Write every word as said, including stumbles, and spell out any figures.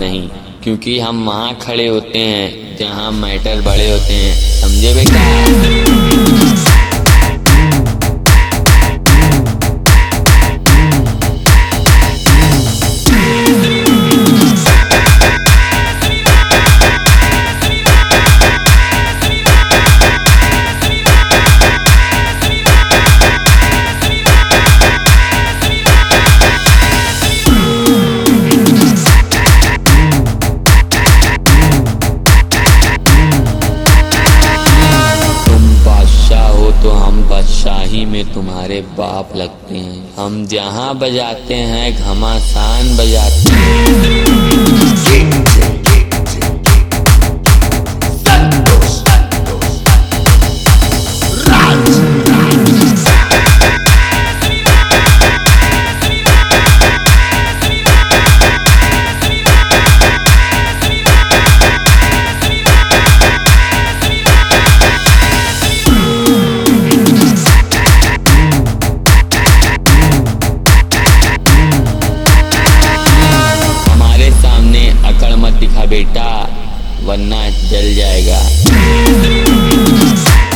नहीं, क्योंकि हम वहाँ खड़े होते हैं जहाँ मैटर बड़े होते हैं, समझे बेटा? तो हम बादशाही में तुम्हारे बाप लगते हैं। हम जहाँ बजाते हैं घमासान बजाते हैं। बेटा वरना जल जाएगा।